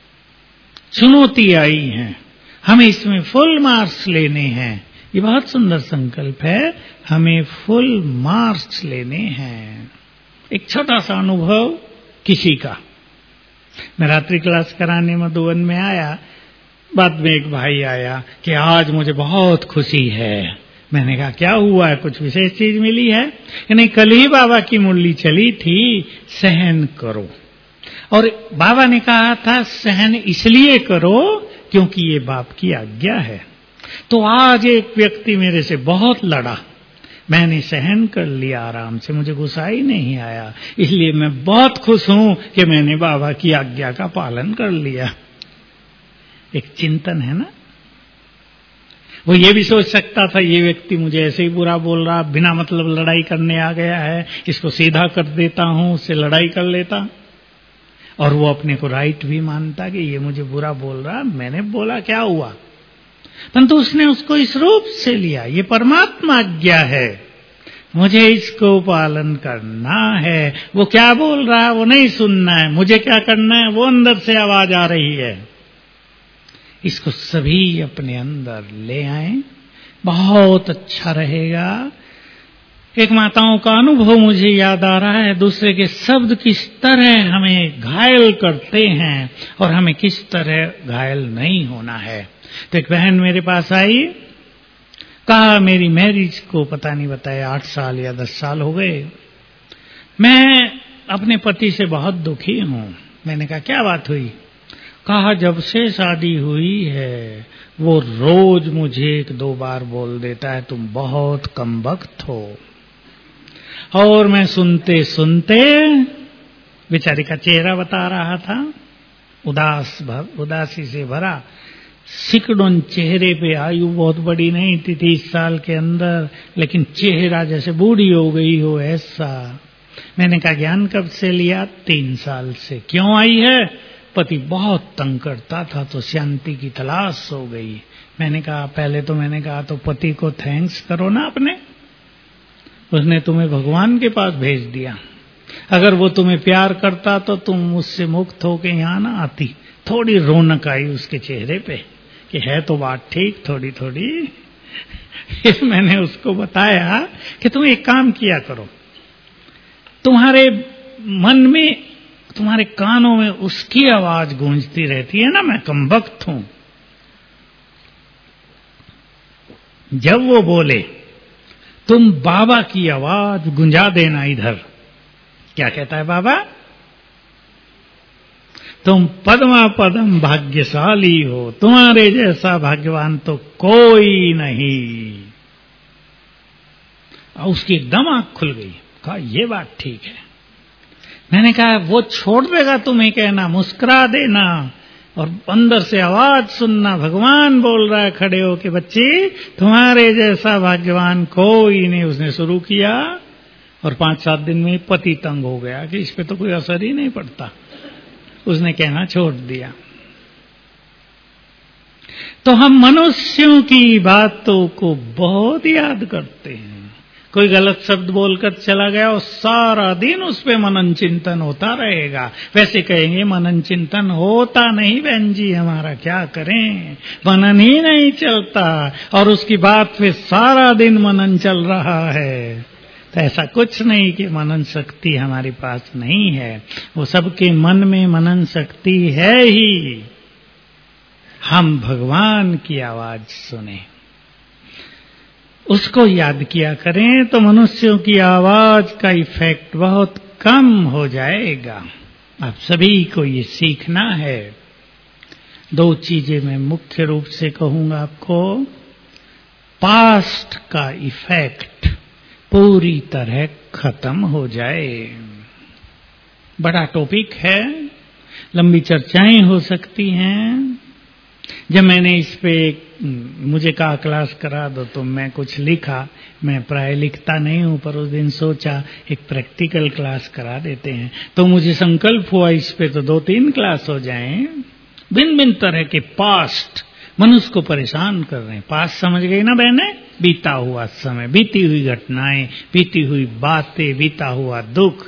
चुनौती आई है, हमें इसमें फुल मार्क्स लेने हैं। ये बहुत सुंदर संकल्प है, हमें फुल मार्क्स लेने हैं। एक छोटा सा अनुभव किसी का। मैं रात्रि क्लास कराने मधुबन में आया, बाद में एक भाई आया कि आज मुझे बहुत खुशी है। मैंने कहा क्या हुआ है, कुछ विशेष चीज मिली है? कि नहीं, कल ही बाबा की मुरली चली थी, सहन करो। और बाबा ने कहा था सहन इसलिए करो क्योंकि ये बाप की आज्ञा है। तो आज एक व्यक्ति मेरे से बहुत लड़ा, मैंने सहन कर लिया आराम से, मुझे गुस्सा ही नहीं आया। इसलिए मैं बहुत खुश हूं कि मैंने बाबा की आज्ञा का पालन कर लिया। एक चिंतन है ना। वो ये भी सोच सकता था ये व्यक्ति मुझे ऐसे ही बुरा बोल रहा, बिना मतलब लड़ाई करने आ गया है, इसको सीधा कर देता हूं, उससे लड़ाई कर लेता। और वो अपने को राइट भी मानता कि ये मुझे बुरा बोल रहा, मैंने बोला क्या हुआ। परंतु उसने उसको इस रूप से लिया, ये परमात्मा आज्ञा है, मुझे इसको पालन करना है। वो क्या बोल रहा है वो नहीं सुनना है, मुझे क्या करना है वो अंदर से आवाज आ रही है। इसको सभी अपने अंदर ले आए, बहुत अच्छा रहेगा। एक माताओं का अनुभव मुझे याद आ रहा है, दूसरे के शब्द किस तरह हमें घायल करते हैं और हमें किस तरह घायल नहीं होना है। तो एक बहन मेरे पास आई, कहा मेरी मैरिज को पता नहीं बताया 8 साल या 10 साल हो गए, मैं अपने पति से बहुत दुखी हूं। मैंने कहा क्या बात हुई? कहा जब से शादी हुई है वो रोज मुझे 1-2 बार बोल देता है तुम बहुत कमबख्त हो। और मैं सुनते सुनते, बेचारी का चेहरा बता रहा था, उदासी से भरा, सिकड़ों चेहरे पे, आयु बहुत बड़ी नहीं थी, 30 साल के अंदर, लेकिन चेहरा जैसे बूढ़ी हो गई हो ऐसा। मैंने कहा ज्ञान कब से लिया? 3 साल से। क्यों आई है? पति बहुत तंग करता था तो शांति की तलाश हो गई। मैंने कहा पहले तो मैंने कहा तो पति को थैंक्स करो ना अपने, उसने तुम्हें भगवान के पास भेज दिया। अगर वो तुम्हें प्यार करता तो तुम उससे मुक्त होके यहाँ ना आती। थोड़ी रौनक आई उसके चेहरे पे कि है तो बात ठीक थोड़ी थोड़ी। फिर मैंने उसको बताया कि तुम एक काम किया करो, तुम्हारे मन में, तुम्हारे कानों में उसकी आवाज गूंजती रहती है ना, मैं कमबख्त हूं। जब वो बोले तुम बाबा की आवाज गुंजा देना इधर। क्या कहता है बाबा? तुम पद्मा पदम भाग्यशाली हो, तुम्हारे जैसा भाग्यवान तो कोई नहीं। और उसकी एकदम आंख खुल गई। कहा ये बात ठीक है। मैंने कहा वो छोड़ देगा तुम्हें कहना, मुस्कुरा देना और अंदर से आवाज सुनना, भगवान बोल रहा है खड़े हो के बच्ची तुम्हारे जैसा भाग्यवान कोई नहीं। उसने शुरू किया और 5-7 दिन में पति तंग हो गया कि इस पे तो कोई असर ही नहीं पड़ता। उसने कहना छोड़ दिया। तो हम मनुष्यों की बातों को बहुत याद करते हैं। कोई गलत शब्द बोलकर चला गया और सारा दिन उस पे मनन चिंतन होता रहेगा। वैसे कहेंगे मनन चिंतन होता नहीं बहन जी, हमारा क्या करें, मनन ही नहीं चलता और उसकी बात पे सारा दिन मनन चल रहा है। तो ऐसा कुछ नहीं कि मनन शक्ति हमारे पास नहीं है, वो सबके मन में मनन शक्ति है ही। हम भगवान की आवाज सुने, उसको याद किया करें तो मनुष्यों की आवाज का इफेक्ट बहुत कम हो जाएगा। आप सभी को ये सीखना है। 2 चीजें मैं मुख्य रूप से कहूंगा आपको। पास्ट का इफेक्ट पूरी तरह खत्म हो जाए। बड़ा टॉपिक है, लंबी चर्चाएं हो सकती हैं। जब मैंने इस पे मुझे कहा क्लास करा दो तो मैं कुछ लिखा। मैं प्राय लिखता नहीं हूं, पर उस दिन सोचा एक प्रैक्टिकल क्लास करा देते हैं। तो मुझे संकल्प हुआ इस पे तो 2-3 क्लास हो जाएं। भिन्न तरह के पास्ट मनुष्य को परेशान कर रहे हैं। पास्ट समझ गई ना बहने? बीता हुआ समय, बीती हुई घटनाएं, बीती हुई बातें, बीता हुआ दुख,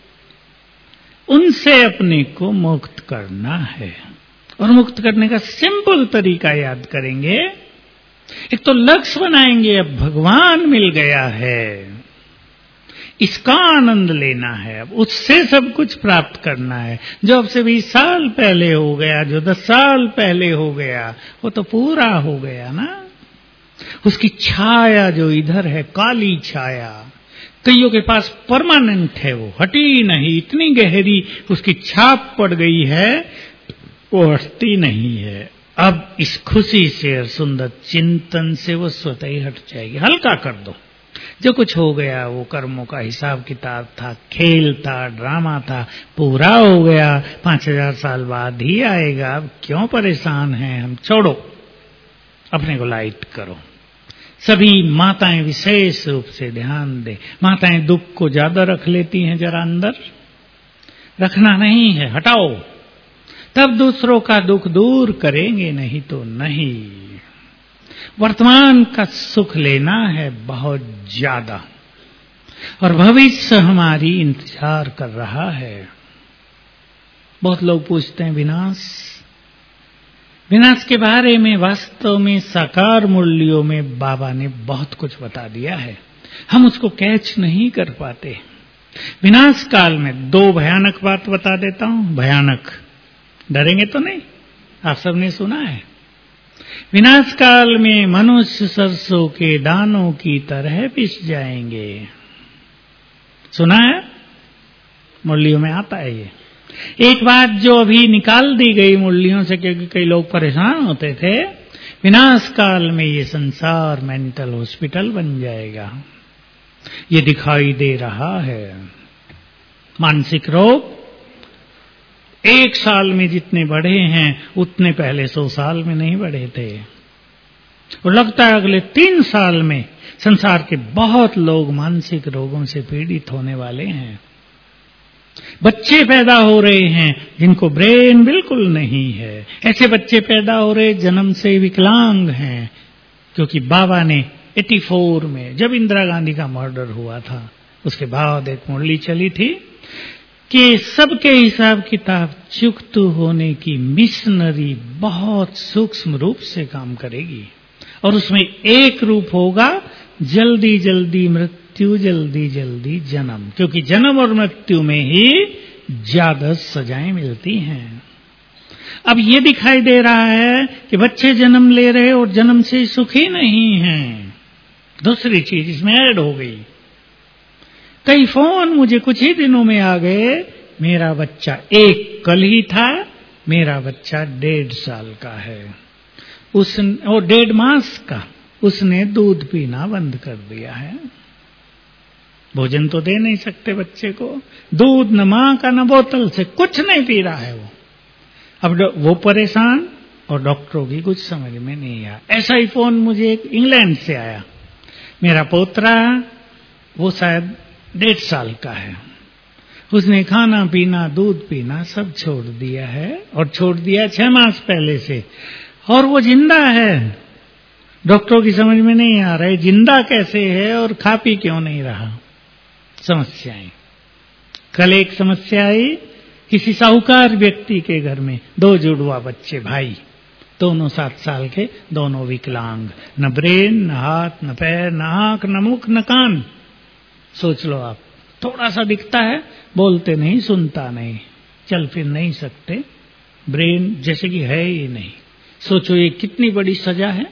उनसे अपने को मुक्त करना है। और मुक्त करने का सिंपल तरीका याद करेंगे। एक तो लक्ष्य बनाएंगे, अब भगवान मिल गया है, इसका आनंद लेना है, अब उससे सब कुछ प्राप्त करना है। जो अब से 20 साल पहले हो गया, जो 10 साल पहले हो गया, वो तो पूरा हो गया ना। उसकी छाया जो इधर है, काली छाया, कईयों के पास परमानेंट है, वो हटी नहीं, इतनी गहरी उसकी छाप पड़ गई है, वो हटती नहीं है। अब इस खुशी से और सुंदर चिंतन से वो स्वतः ही हट जाएगी। हल्का कर दो। जो कुछ हो गया वो कर्मों का हिसाब किताब था, खेल था, ड्रामा था, पूरा हो गया। 5000 साल बाद ही आएगा। अब क्यों परेशान हैं हम? छोड़ो, अपने को लाइट करो। सभी माताएं विशेष रूप से ध्यान दें। माताएं दुख को ज्यादा रख लेती हैं, जरा अंदर रखना नहीं है, हटाओ, तब दूसरों का दुख दूर करेंगे, नहीं तो नहीं। वर्तमान का सुख लेना है बहुत ज्यादा, और भविष्य हमारी इंतजार कर रहा है। बहुत लोग पूछते हैं विनाश के बारे में। वास्तव में साकार मूल्यों में बाबा ने बहुत कुछ बता दिया है, हम उसको कैच नहीं कर पाते। विनाश काल में 2 भयानक बात बता देता हूं। भयानक, डरेंगे तो नहीं? आप सबने सुना है, विनाश काल में मनुष्य सरसों के दानों की तरह पिस जाएंगे। सुना है? मुरलियों में आता है ये। एक बात जो अभी निकाल दी गई मुरलियों से, क्योंकि कई लोग परेशान होते थे, विनाश काल में ये संसार मेंटल हॉस्पिटल बन जाएगा, ये दिखाई दे रहा है। मानसिक रोग 1 साल में जितने बढ़े हैं उतने पहले 100 साल में नहीं बढ़े थे, और लगता है अगले 3 साल में संसार के बहुत लोग मानसिक रोगों से पीड़ित होने वाले हैं। बच्चे पैदा हो रहे हैं जिनको ब्रेन बिल्कुल नहीं है, ऐसे बच्चे पैदा हो रहे जन्म से विकलांग हैं, क्योंकि बाबा ने 84 में जब इंदिरा गांधी का मर्डर हुआ था उसके बाद एक मुरली चली थी कि सबके हिसाब किताब चुकतू होने की मिशनरी बहुत सूक्ष्म रूप से काम करेगी, और उसमें एक रूप होगा जल्दी जल्दी मृत्यु, जल्दी जल्दी जन्म, क्योंकि जन्म और मृत्यु में ही ज्यादा सजाएं मिलती हैं। अब ये दिखाई दे रहा है कि बच्चे जन्म ले रहे और जन्म से सुखी नहीं हैं। दूसरी चीज इसमें ऐड हो गई, कई फोन मुझे कुछ ही दिनों में आ गए, मेरा बच्चा एक कल ही था, मेरा बच्चा 1.5 साल का है, और 1.5 मास का, उसने दूध पीना बंद कर दिया है। भोजन तो दे नहीं सकते बच्चे को, दूध न मां का न बोतल से, कुछ नहीं पी रहा है वो। अब वो परेशान और डॉक्टरों की कुछ समझ में नहीं आया। ऐसा ही फोन मुझे एक इंग्लैंड से आया, मेरा पोतरा वो शायद 1.5 साल का है, उसने खाना पीना दूध पीना सब छोड़ दिया है, और छोड़ दिया 6 मास पहले से, और वो जिंदा है। डॉक्टरों की समझ में नहीं आ रहा है जिंदा कैसे है और खा पी क्यों नहीं रहा। समस्याएं। कल एक समस्या आई, किसी साहूकार व्यक्ति के घर में 2 जुड़वा बच्चे भाई, दोनों 7 साल के, दोनों विकलांग, न ब्रेन, न हाथ, न पैर, न आंख, न मुख, न कान। सोच लो आप, थोड़ा सा दिखता है, बोलते नहीं, सुनता नहीं, चल फिर नहीं सकते, ब्रेन जैसे कि है ही नहीं। सोचो ये कितनी बड़ी सजा है,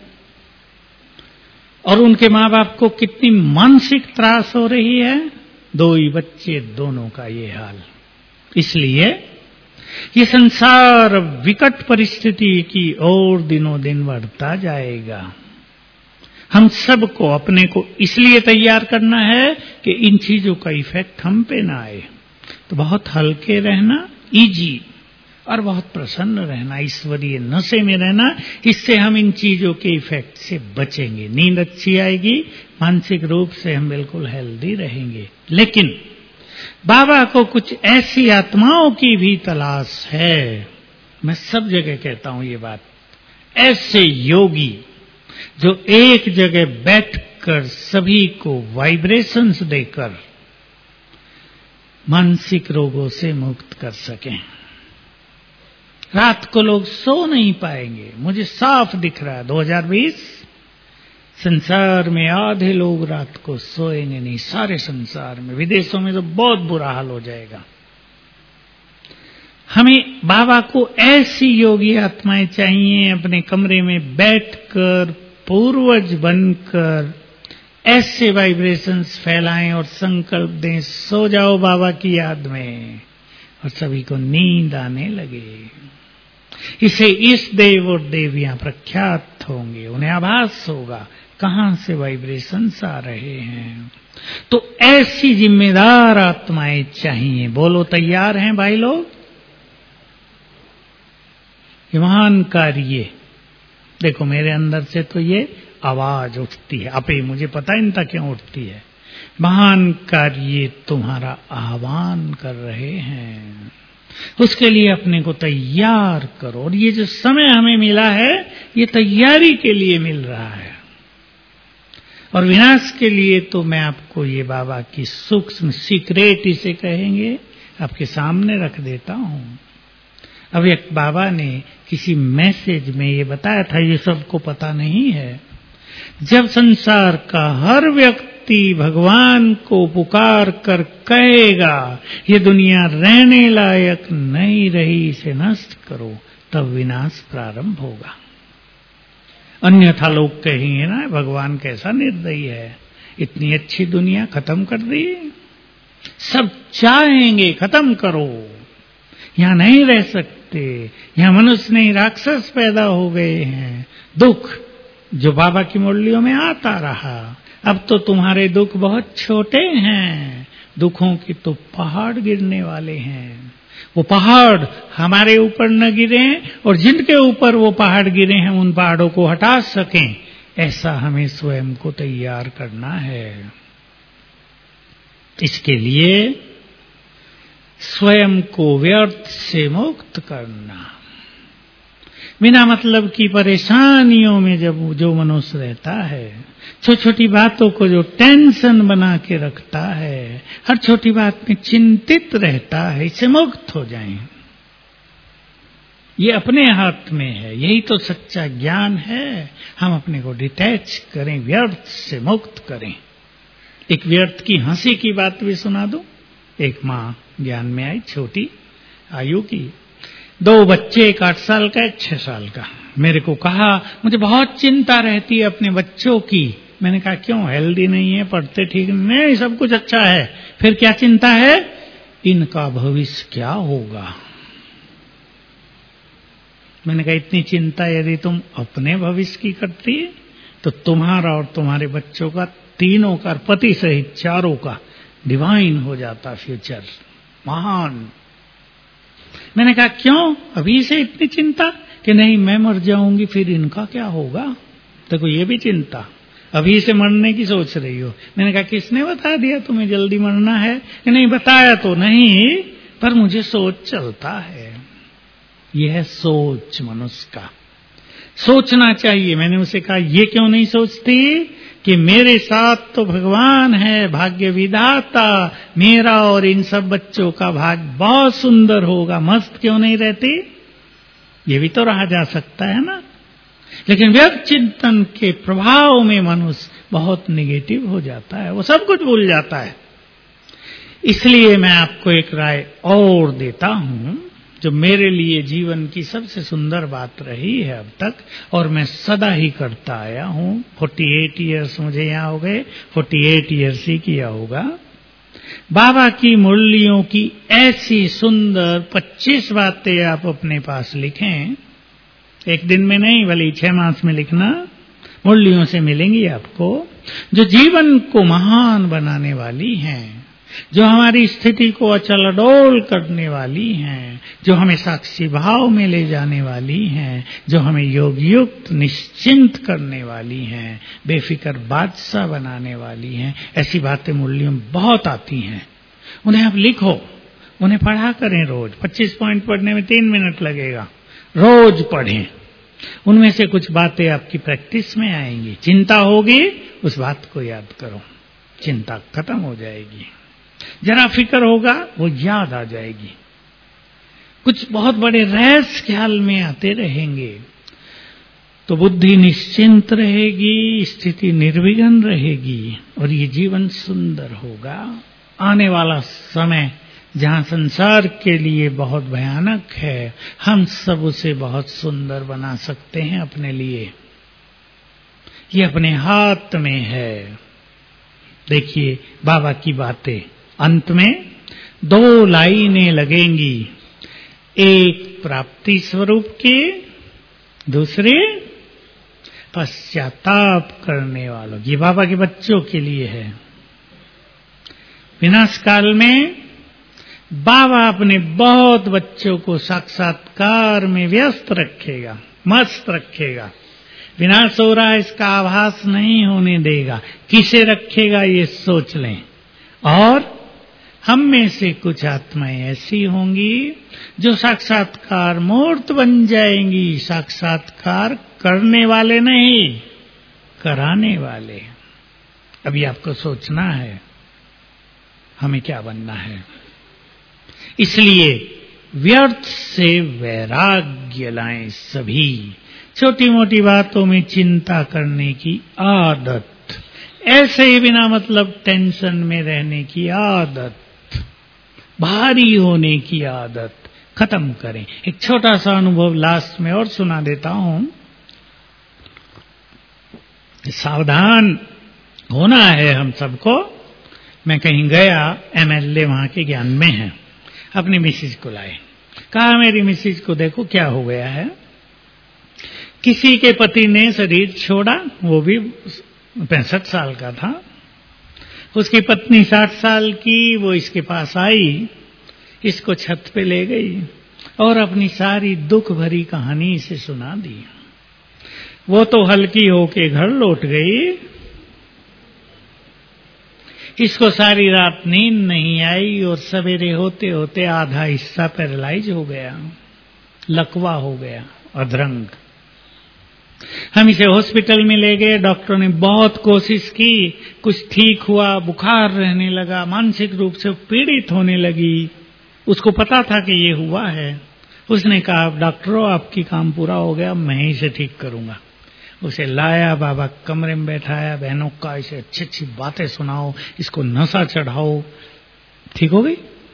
और उनके माँ बाप को कितनी मानसिक त्रास हो रही है। 2 ही बच्चे, दोनों का ये हाल। इसलिए ये संसार विकट परिस्थिति की ओर दिनों दिन बढ़ता जाएगा। हम सबको अपने को इसलिए तैयार करना है कि इन चीजों का इफेक्ट हम पे ना आए। तो बहुत हल्के रहना, इजी, और बहुत प्रसन्न रहना, ईश्वरीय नशे में रहना, इससे हम इन चीजों के इफेक्ट से बचेंगे। नींद अच्छी आएगी, मानसिक रूप से हम बिल्कुल हेल्दी रहेंगे। लेकिन बाबा को कुछ ऐसी आत्माओं की भी तलाश है, मैं सब जगह कहता हूं ये बात, ऐसे योगी जो एक जगह बैठकर सभी को वाइब्रेशंस देकर मानसिक रोगों से मुक्त कर सकें। रात को लोग सो नहीं पाएंगे, मुझे साफ दिख रहा है 2020 संसार में आधे लोग रात को सोएंगे नहीं, सारे संसार में। विदेशों में तो बहुत बुरा हाल हो जाएगा। हमें बाबा को ऐसी योगी आत्माएं चाहिए, अपने कमरे में बैठकर पूर्वज बनकर ऐसे वाइब्रेशंस फैलाएं और संकल्प दें, सो जाओ बाबा की याद में, और सभी को नींद आने लगे। इसे इस देव और देवियां प्रख्यात होंगे, उन्हें आभास होगा कहां से वाइब्रेशंस आ रहे हैं। तो ऐसी जिम्मेदार आत्माएं चाहिए। बोलो तैयार हैं भाई लोग? ये महान कार्य, देखो मेरे अंदर से तो ये आवाज उठती है, अपे मुझे पता ही नहीं था क्यों उठती है। महान कार्य तुम्हारा आह्वान कर रहे हैं, उसके लिए अपने को तैयार करो। और ये जो समय हमें मिला है ये तैयारी के लिए मिल रहा है, और विनाश के लिए तो मैं आपको ये बाबा की सूक्ष्म सीक्रेट इसे कहेंगे आपके सामने रख देता हूं। अब एक बाबा ने किसी मैसेज में ये बताया था, ये सबको पता नहीं है। जब संसार का हर व्यक्ति भगवान को पुकार कर कहेगा ये दुनिया रहने लायक नहीं रही, इसे नष्ट करो, तब विनाश प्रारंभ होगा। अन्यथा लोग कहेंगे ना भगवान कैसा निर्दयी है, इतनी अच्छी दुनिया खत्म कर दी, सब चाहेंगे खत्म करो। यहाँ नहीं रह सकते, यहाँ मनुष्य नहीं राक्षस पैदा हो गए हैं। दुख जो बाबा की मुरलियों में आता रहा, अब तो तुम्हारे दुख बहुत छोटे हैं, दुखों की तो पहाड़ गिरने वाले हैं। वो पहाड़ हमारे ऊपर न गिरे और जिनके ऊपर वो पहाड़ गिरे हैं उन पहाड़ों को हटा सकें, ऐसा हमें स्वयं को तैयार करना है। इसके लिए स्वयं को व्यर्थ से मुक्त करना, बिना मतलब की परेशानियों में जब जो मनुष्य रहता है, छोटी छोटी बातों को जो टेंशन बना के रखता है, हर छोटी बात में चिंतित रहता है, इससे मुक्त हो जाएं। ये अपने हाथ में है, यही तो सच्चा ज्ञान है। हम अपने को डिटैच करें, व्यर्थ से मुक्त करें। एक व्यर्थ की हंसी की बात भी सुना दूं। एक माँ ज्ञान में आई, छोटी आयु की, 2 बच्चे, एक 8 साल का, एक 6 साल का। मेरे को कहा मुझे बहुत चिंता रहती है अपने बच्चों की। मैंने कहा क्यों? हेल्दी नहीं है, पढ़ते ठीक नहीं, सब कुछ अच्छा है, फिर क्या चिंता है? इनका भविष्य क्या होगा। मैंने कहा इतनी चिंता यदि तुम अपने भविष्य की करती है तो तुम्हारा और तुम्हारे बच्चों का, तीनों का, पति सहित चारों का डिवाइन हो जाता फ्यूचर, महान। मैंने कहा क्यों अभी से इतनी चिंता कि नहीं मैं मर जाऊंगी फिर इनका क्या होगा। देखो ये भी चिंता, अभी से मरने की सोच रही हो। मैंने कहा किसने बता दिया तुम्हें जल्दी मरना है? कि नहीं बताया तो नहीं, पर मुझे सोच चलता है। यह है सोच मनुष्य का, सोचना चाहिए। मैंने उसे कहा ये क्यों नहीं सोचती कि मेरे साथ तो भगवान है, भाग्य विधाता, मेरा और इन सब बच्चों का भाग्य बहुत सुंदर होगा, मस्त क्यों नहीं रहती? ये भी तो रहा जा सकता है ना। लेकिन व्यर्थ चिंतन के प्रभाव में मनुष्य बहुत निगेटिव हो जाता है, वो सब कुछ भूल जाता है। इसलिए मैं आपको एक राय और देता हूं जो मेरे लिए जीवन की सबसे सुंदर बात रही है अब तक, और मैं सदा ही करता आया हूं। 48 ईयर्स मुझे यहाँ हो गए, 48 ईयर्स ही किया होगा। बाबा की मुरलियों की ऐसी सुंदर 25 बातें आप अपने पास लिखें, एक दिन में नहीं भले 6 मास में लिखना, मुरलियों से मिलेंगी आपको, जो जीवन को महान बनाने वाली हैं, जो हमारी स्थिति को अचल अडोल करने वाली हैं, जो हमें साक्षी भाव में ले जाने वाली हैं, जो हमें योग युक्त निश्चिंत करने वाली हैं, बेफिक्र बादशाह बनाने वाली हैं। ऐसी बातें मुरलियों में बहुत आती हैं, उन्हें आप लिखो, उन्हें पढ़ा करें रोज। 25 पॉइंट पढ़ने में 3 मिनट लगेगा, रोज पढ़ें। उनमें से कुछ बातें आपकी प्रैक्टिस में आएंगी। चिंता होगी, उस बात को याद करो, चिंता खत्म हो जाएगी। जरा फिक्र होगा, वो याद आ जाएगी। कुछ बहुत बड़े रहस्य ख्याल में आते रहेंगे तो बुद्धि निश्चिंत रहेगी, स्थिति निर्विघ्न रहेगी और ये जीवन सुंदर होगा। आने वाला समय जहां संसार के लिए बहुत भयानक है, हम सब उसे बहुत सुंदर बना सकते हैं अपने लिए। ये अपने हाथ में है। देखिए बाबा की बातें, अंत में 2 लाइनें लगेंगी, एक प्राप्ति स्वरूप की, दूसरी पश्चाताप करने वालों। ये बाबा के बच्चों के लिए है। विनाश काल में बाबा अपने बहुत बच्चों को साक्षात्कार में व्यस्त रखेगा, मस्त रखेगा। विनाश हो रहा है इसका आभास नहीं होने देगा। किसे रखेगा ये सोच लें। और हम में से कुछ आत्माएं ऐसी होंगी जो साक्षात्कार मूर्त बन जाएंगी, साक्षात्कार करने वाले नहीं, कराने वाले। अभी आपको सोचना है हमें क्या बनना है। इसलिए व्यर्थ से वैराग्य लाएं। सभी छोटी मोटी बातों में चिंता करने की आदत, ऐसे ही बिना मतलब टेंशन में रहने की आदत, भारी होने की आदत खत्म करें। एक छोटा सा अनुभव लास्ट में और सुना देता हूं। सावधान होना है हम सबको। मैं कहीं गया, MLA वहां के ज्ञान में है, अपनी मिसेज को लाए। कहा मेरी मिसेज को देखो क्या हो गया है। किसी के पति ने शरीर छोड़ा, वो भी 65 साल का था। उसकी पत्नी 60 साल की, वो इसके पास आई, इसको छत पे ले गई और अपनी सारी दुख भरी कहानी इसे सुना दी। वो तो हल्की होके घर लौट गई। इसको सारी रात नींद नहीं आई और सवेरे होते होते आधा हिस्सा पैरालाइज हो गया, लकवा हो गया, अधरंग। हम इसे हॉस्पिटल में ले गए। डॉक्टरों ने बहुत कोशिश की, कुछ ठीक हुआ, बुखार रहने लगा, मानसिक रूप से पीड़ित होने लगी। उसको पता था कि ये हुआ है। उसने कहा डॉक्टरों आपकी काम पूरा हो गया, मैं ही इसे ठीक करूंगा। उसे लाया, बाबा कमरे में बैठाया, बहनों का इसे अच्छी अच्छी बातें सुनाओ, इसको नशा चढ़ाओ। ठीक हो गई।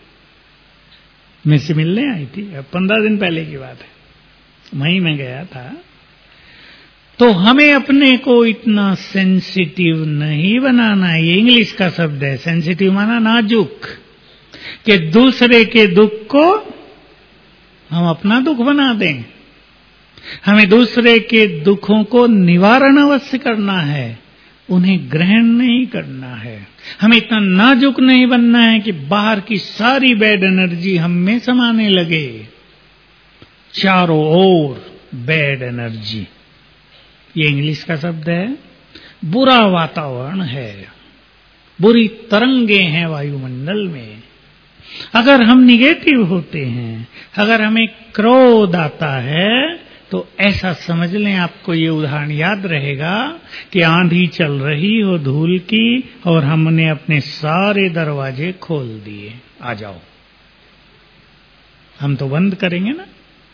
मुझसे मिलने आई थी, अब 15 दिन पहले की बात है, वहीं मैं गया था। तो हमें अपने को इतना सेंसिटिव नहीं बनाना है। ये इंग्लिश का शब्द है, सेंसिटिव माना नाजुक, कि दूसरे के दुख को हम अपना दुख बना दें। हमें दूसरे के दुखों को निवारण अवश्य करना है, उन्हें ग्रहण नहीं करना है। हमें इतना नाजुक नहीं बनना है कि बाहर की सारी बैड एनर्जी हम में समाने लगे। चारों ओर बैड एनर्जी, ये इंग्लिश का शब्द है। बुरा वातावरण है, बुरी तरंगे हैं वायुमंडल में। अगर हम निगेटिव होते हैं, अगर हमें क्रोध आता है, तो ऐसा समझ लें, आपको ये उदाहरण याद रहेगा कि आंधी चल रही हो धूल की और हमने अपने सारे दरवाजे खोल दिए, आ जाओ। हम तो बंद करेंगे ना,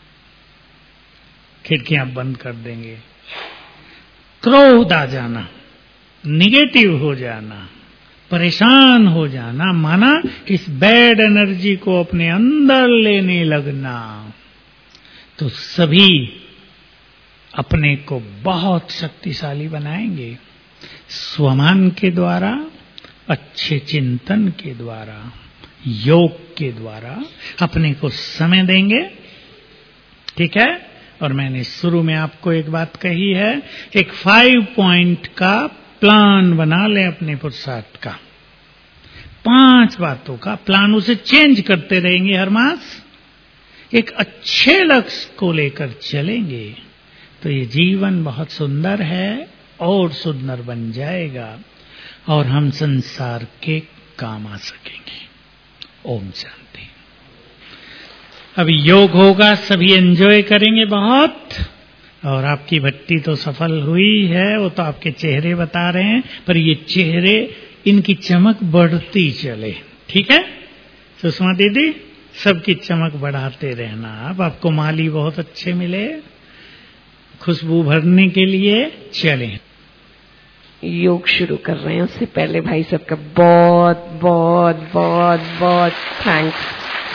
खिड़कियां बंद कर देंगे। क्रोध आ जाना, निगेटिव हो जाना, परेशान हो जाना, माना इस बैड एनर्जी को अपने अंदर लेने लगना। तो सभी अपने को बहुत शक्तिशाली बनाएंगे, स्वमान के द्वारा, अच्छे चिंतन के द्वारा, योग के द्वारा अपने को समय देंगे। ठीक है। और मैंने शुरू में आपको एक बात कही है, एक 5 पॉइंट का प्लान बना लें अपने पुरुषार्थ का। 5 बातों का प्लान, उसे चेंज करते रहेंगे हर मास। एक अच्छे लक्ष्य को लेकर चलेंगे तो ये जीवन बहुत सुंदर है और सुंदर बन जाएगा और हम संसार के काम आ सकेंगे। ओम शांति। अभी योग होगा, सभी एंजॉय करेंगे बहुत। और आपकी भट्टी तो सफल हुई है, वो तो आपके चेहरे बता रहे हैं, पर ये चेहरे, इनकी चमक बढ़ती चले। ठीक है सुषमा दीदी, सबकी चमक बढ़ाते रहना। अब आपको माली बहुत अच्छे मिले, खुशबू भरने के लिए चलें। योग शुरू कर रहे हैं उससे पहले भाई सबका बहुत बहुत बहुत बहुत थैंक्स।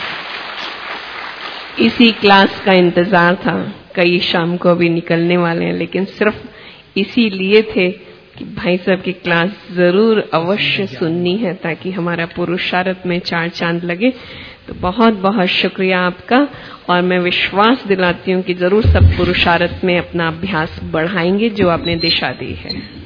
इसी क्लास का इंतजार था, कई शाम को भी निकलने वाले हैं, लेकिन सिर्फ इसी लिए थे कि भाई साहब की क्लास जरूर अवश्य सुननी है ताकि हमारा पुरुषार्थ में 4 चांद लगे। तो बहुत बहुत शुक्रिया आपका, और मैं विश्वास दिलाती हूँ कि जरूर सब पुरुषार्थ में अपना अभ्यास बढ़ाएंगे जो आपने दिशा दी है।